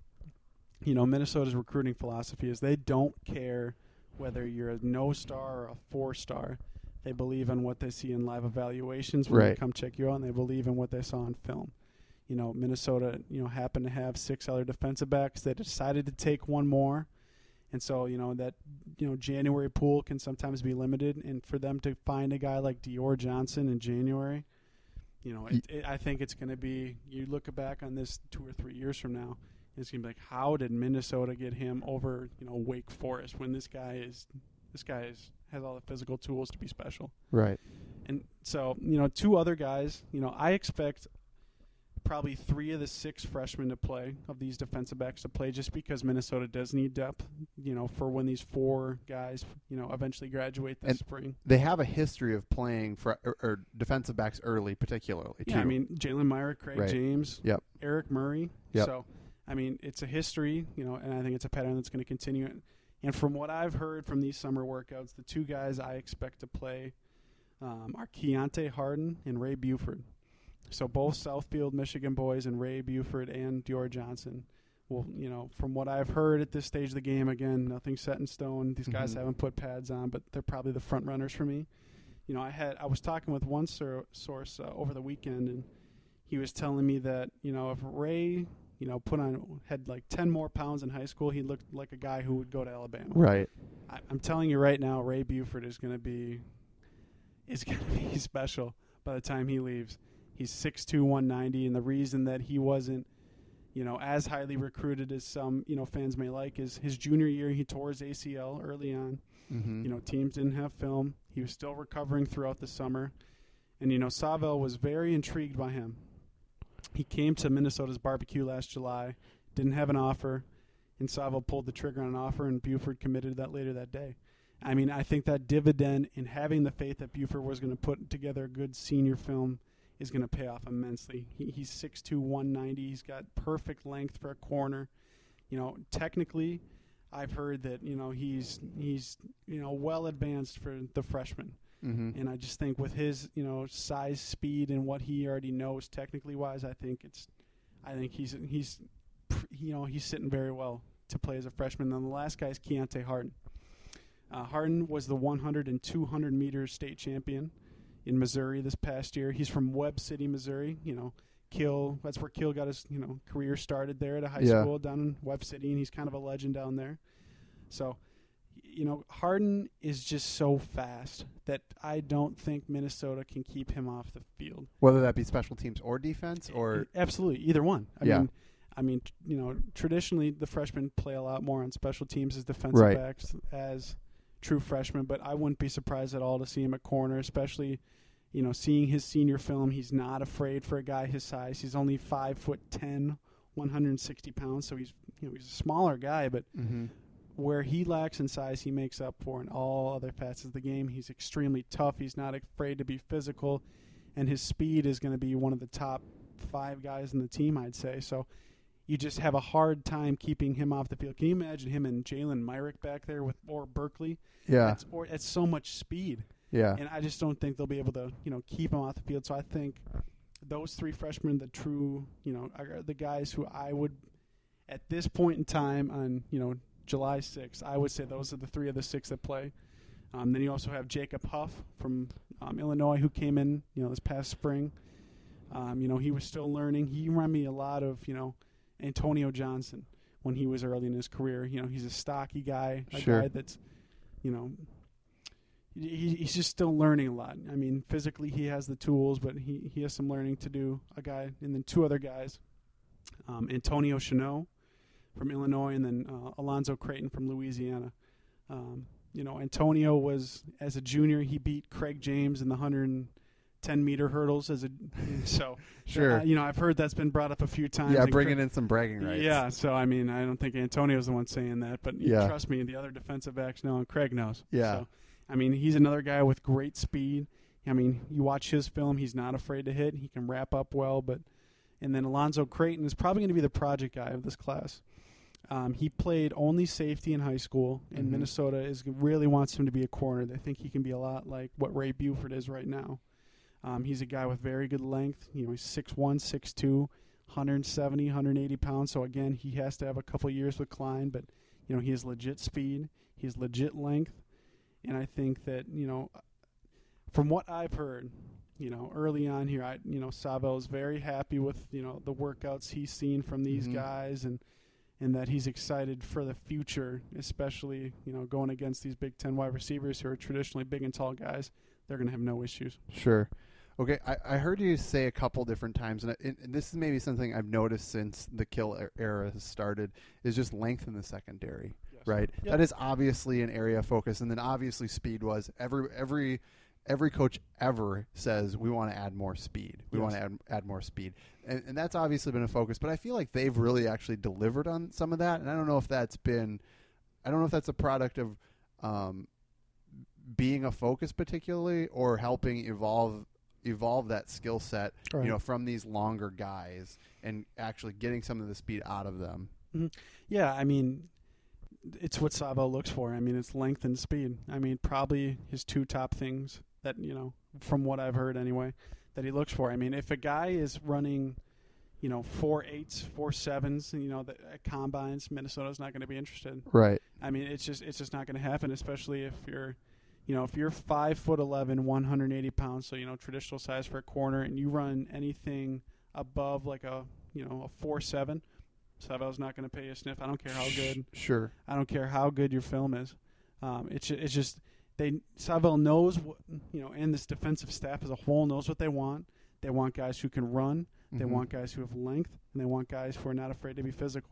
you know, Minnesota's recruiting philosophy is. They don't care whether you're a no-star or a four-star. They believe in what they see in live evaluations when right. they come check you out, and they believe in what they saw on film. You know, Minnesota, you know, happened to have six other defensive backs. They decided to take one more. And so, you know, that, you know, January pool can sometimes be limited. And for them to find a guy like Dior Johnson in January, you know, it, it, I think it's going to be, you look back on this two or three years from now, it's going to be like, how did Minnesota get him over, you know, Wake Forest when this guy is, this guy is, has all the physical tools to be special. Right. And so, you know, two other guys, you know, I expect probably three of the six freshmen to play, of these defensive backs to play, just because Minnesota does need depth, you know, for when these four guys, you know, eventually graduate this and spring. They have a history of playing for or, or defensive backs early, particularly. Yeah, too. I mean, Jalen Meyer, Craig right. James, yep. Eric Murray. Yep. So, I mean, it's a history, you know, and I think it's a pattern that's going to continue. And from what I've heard from these summer workouts, the two guys I expect to play um, are Keontae Harden and Ray Buford. So both Southfield, Michigan boys, and Ray Buford and Dior Johnson will, you know, from what I've heard at this stage of the game, again, nothing set in stone. These guys mm-hmm. haven't put pads on, but they're probably the front runners for me. You know, I had I was talking with one sur- source uh, over the weekend, and he was telling me that, you know, if Ray, you know, put on had like ten more pounds in high school, he looked like a guy who would go to Alabama. Right. I, I'm telling you right now, Ray Buford is going to be is going to be special by the time he leaves. He's six two, one ninety, and the reason that he wasn't, you know, as highly recruited as some, you know, fans may like is his junior year he tore his A C L early on. Mm-hmm. You know, teams didn't have film. He was still recovering throughout the summer. And, you know, Savell was very intrigued by him. He came to Minnesota's barbecue last July, didn't have an offer, and Savell pulled the trigger on an offer, and Buford committed to that later that day. I mean, I think that dividend in having the faith that Buford was going to put together a good senior film is going to pay off immensely. He, he's six two, one ninety. He's got perfect length for a corner. You know, technically, I've heard that, you know, he's, he's you know, well advanced for the freshman. Mm-hmm. And I just think with his, you know, size, speed, and what he already knows technically wise, I think it's, I think he's, he's, you know, he's sitting very well to play as a freshman. And then the last guy is Keontae Harden. Uh, Harden was the one hundred and two hundred meter state champion in Missouri this past year. He's from Webb City, Missouri. You know, Kill, that's where Kill got his, you know, career started there at a high Yeah. school down in Webb City, and he's kind of a legend down there. So, you know, Harden is just so fast that I don't think Minnesota can keep him off the field. Whether that be special teams or defense, or Absolutely, either one. I Yeah. mean, I mean, you know, traditionally the freshmen play a lot more on special teams as defensive Right. backs as true freshmen, but I wouldn't be surprised at all to see him at corner, especially, you know, seeing his senior film. He's not afraid for a guy his size. He's only five foot ten, one hundred sixty pounds, so he's, you know, he's a smaller guy, but mm-hmm. where he lacks in size, he makes up for in all other facets of the game. He's extremely tough. He's not afraid to be physical, and his speed is going to be one of the top five guys in the team, I'd say. So you just have a hard time keeping him off the field. Can you imagine him and Jalen Myrick back there with or Berkeley? yeah, That's, or it's so much speed, yeah, and I just don't think they'll be able to, you know, keep him off the field. So I think those three freshmen, the true, you know, are the guys who I would, at this point in time on, you know, July sixth, I would say those are the three of the six that play. Um, then you also have Jacob Huff from um, Illinois, who came in, you know, this past spring. Um, you know, he was still learning. He reminded me a lot of, you know, Antonio Johnson when he was early in his career. You know, he's a stocky guy, a Sure. guy that's, you know, he, he's just still learning a lot. I mean, physically he has the tools, but he, he has some learning to do. A guy, and then two other guys, um, Antonio Chanot from Illinois, and then uh, Alonzo Creighton from Louisiana. Um, you know, Antonio was, as a junior, he beat Craig James in the one hundred ten meter hurdles as a so Sure. uh, you know, I've heard that's been brought up a few times. yeah, and bringing Craig, in some bragging rights. yeah, so I mean, I don't think Antonio's the one saying that, but Yeah. trust me, the other defensive backs know, and Craig knows. Yeah. So, I mean, he's another guy with great speed. I mean, you watch his film, he's not afraid to hit. He can wrap up well, but and then Alonzo Creighton is probably going to be the project guy of this class. Um, he played only safety in high school, and Mhm. Minnesota is really wants him to be a corner. They think he can be a lot like what Ray Buford is right now. Um, he's a guy with very good length. You know, he's six one, six two, one seventy, one eighty pounds. So, again, he has to have a couple years with Klein, but, you know, he has legit speed. He has legit length. And I think that, you know, from what I've heard, you know, early on here, I, you know, Savell is very happy with, you know, the workouts he's seen from these Mhm. guys, and and that he's excited for the future, especially, you know, going against these Big Ten wide receivers who are traditionally big and tall guys. They're going to have no issues. Sure. Okay, I, I heard you say a couple different times, and, and, and this is maybe something I've noticed since the Kill er- era has started, is just length in the secondary, Yes. right? Yep. That is obviously an area of focus, and then obviously speed was. Every every every coach ever says we want to add more speed. We Yes. want to add add more speed, and, and that's obviously been a focus. But I feel like they've really actually delivered on some of that, and I don't know if that's been, I don't know if that's a product of um, being a focus particularly, or helping evolve evolve that skill set, Right. you know, from these longer guys and actually getting some of the speed out of them. Yeah, I mean, it's what Savell looks for. I mean, it's length and speed. I mean, probably his two top things that, you know, from what I've heard anyway, that he looks for. I mean, if a guy is running, you know, four eights, four sevens, you know, the, at combines, Minnesota's not going to be interested. Right. I mean, it's just it's just not going to happen, especially if you're, you know, if you're five foot eleven, one hundred eighty pounds, so, you know, traditional size for a corner, and you run anything above like a, you know, a four seven, Savell's not going to pay you a sniff. I don't care how good. Sure. I don't care how good your film is. Um, it's ju- it's just they Savell knows what, you know, and this defensive staff as a whole knows what they want. They want guys who can run. They Mhm. want guys who have length, and they want guys who are not afraid to be physical.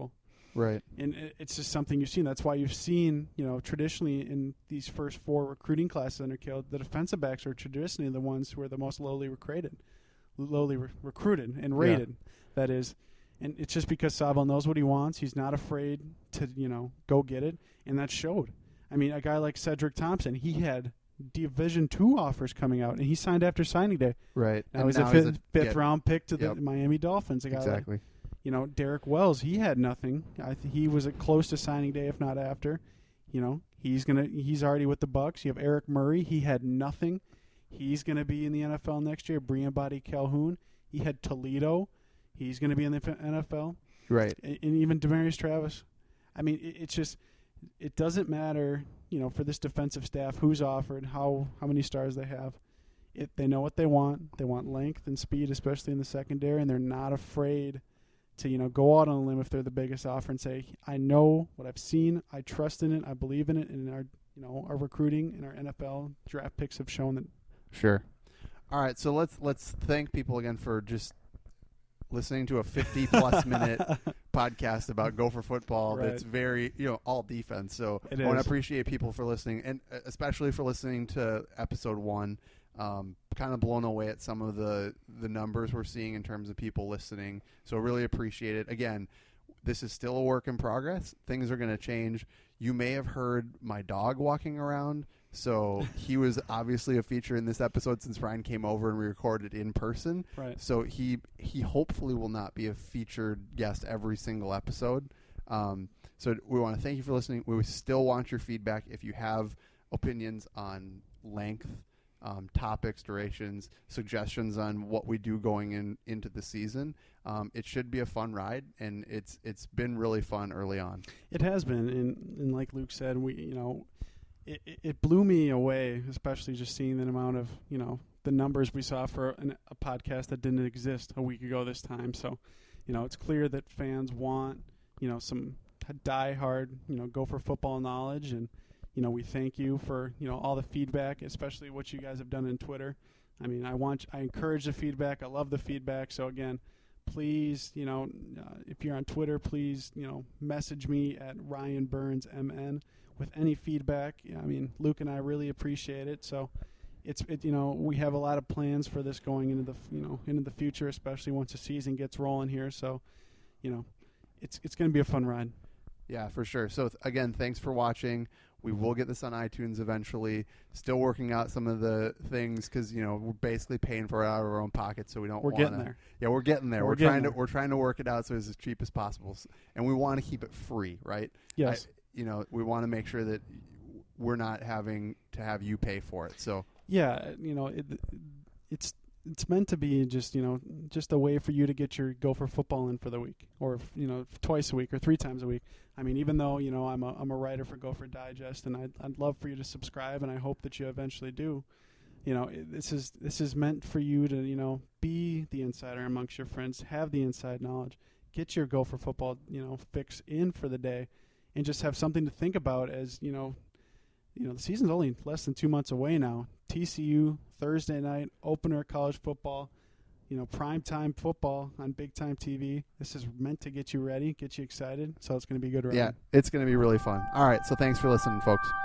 Right. And it, it's just something you've seen. That's why you've seen, you know, traditionally in these first four recruiting classes under Cale, the defensive backs are traditionally the ones who are the most lowly recruited, lowly re- recruited and rated. Yeah. That is, and it's just because Sabo knows what he wants. He's not afraid to, you know, go get it, and that showed. I mean, a guy like Cedric Thompson, he had Division two offers coming out, and he signed after signing day. Right. Now he's now a fifth, he's a, fifth yeah. round pick to Yep. the Miami Dolphins. A guy exactly. Like, you know, Derek Wells, he had nothing. I th- he was close to signing day, if not after. You know, he's gonna he's already with the Bucks. You have Eric Murray, he had nothing. He's gonna be in the N F L next year. Brian Body Calhoun, he had Toledo. He's gonna be in the N F L. Right. And, and even Demarius Travis. I mean, it, it's just it doesn't matter. You know, for this defensive staff, who's offered, how how many stars they have. It, they know what they want. They want length and speed, especially in the secondary, and they're not afraid to, you know, go out on a limb if they're the biggest offer and say, I know what I've seen, I trust in it, I believe in it, and our, you know, our recruiting and our N F L draft picks have shown that. Sure. All right, so let's let's thank people again for just listening to a fifty plus minute podcast about Gopher football. Right. That's very, you know, all defense. So It I want to is. appreciate people for listening, and especially for listening to episode one. Um, kind of blown away at some of the the numbers we're seeing in terms of people listening. So really appreciate it. Again, this is still a work in progress. Things are going to change. You may have heard my dog walking around. So he was obviously a feature in this episode since Ryan came over and we recorded in person. Right. So he he hopefully will not be a featured guest every single episode. Um, so we want to thank you for listening. We still want your feedback. If you have opinions on length, um, topics, durations, suggestions on what we do going in into the season, um, it should be a fun ride, and it's it's been really fun early on. It has been, and, and like Luke said, we you know, it, it, it blew me away, especially just seeing the amount of, you know, the numbers we saw for an, a podcast that didn't exist a week ago this time. So, you know, it's clear that fans want, you know, some die-hard, you know, Gopher football knowledge, and you know, we thank you for, you know, all the feedback, especially what you guys have done in Twitter. I mean, I want, I encourage the feedback. I love the feedback. So again, please, you know, uh, if you're on Twitter, please, you know, message me at Ryan Burns M N with any feedback. I mean, Luke and I really appreciate it. So it's, it, you know, we have a lot of plans for this going into the, you know, into the future, especially once the season gets rolling here. So, you know, it's, it's going to be a fun ride. Yeah, for sure. So th- again, thanks for watching. We will get this on iTunes eventually. Still working out some of the things because, you know, we're basically paying for it out of our own pockets, so we don't. We're wanna, getting there. Yeah, we're getting there. We're We're, getting trying there. to we're trying to work it out so it's as cheap as possible, S- and we want to keep it free, right? Yes. I, you know, we want to make sure that we're not having to have you pay for it. So Yeah, you know, it, it's it's meant to be just, you know, just a way for you to get your Gopher football in for the week, or, you know, twice a week or three times a week. I mean, even though, you know, I'm a I'm a writer for Gopher Digest, and I'd I'd love for you to subscribe, and I hope that you eventually do. You know, it, this is this is meant for you to, you know, be the insider amongst your friends, have the inside knowledge, get your Gopher football, you know, fix in for the day, and just have something to think about as, you know, you know, the season's only less than two months away now. T C U, Thursday night, opener college football, you know, prime time football on big time T V. This is meant to get you ready, get you excited. So it's going to be a good ride. yeah, it's going to be really fun. All right, so thanks for listening, folks.